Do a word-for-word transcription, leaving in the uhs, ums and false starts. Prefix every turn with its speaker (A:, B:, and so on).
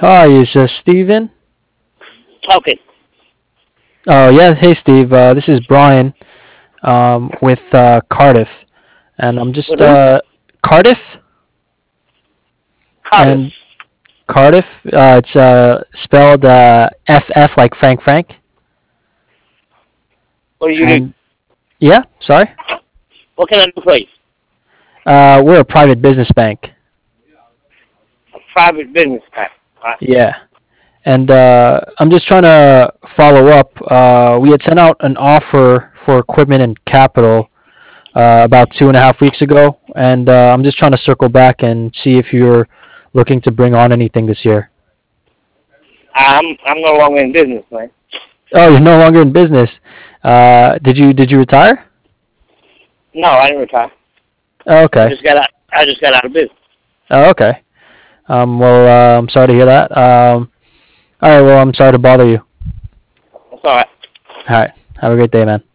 A: Hi, is uh, Steven?
B: Okay.
A: Oh, yeah. Hey, Steve. Uh, this is Brian um, with uh, Cardiff. And I'm
B: With
A: just.
B: who?
A: Uh, Cardiff?
B: Cardiff.
A: And Cardiff, uh, it's uh, spelled uh, F F like Frank Frank.
B: What do you do?
A: And. Yeah, sorry?
B: What can I do for you?
A: Uh, we're a private business bank.
B: A private business guy. Right.
A: Yeah. And uh, I'm just trying to follow up. Uh, we had sent out an offer for equipment and capital uh, about two and a half weeks ago, and uh, I'm just trying to circle back and see if you're looking to bring on anything this year.
B: I'm I'm no longer in business, man.
A: Oh, you're no longer in business. Uh, did you did you retire?
B: No, I didn't retire.
A: Oh,
B: I
A: okay.
B: just got out. I just got out of business.
A: Oh, okay. Um, well, uh, I'm sorry to hear that. Um, all right. Well, I'm sorry to bother you.
B: That's all right.
A: All right. Have a great day, man.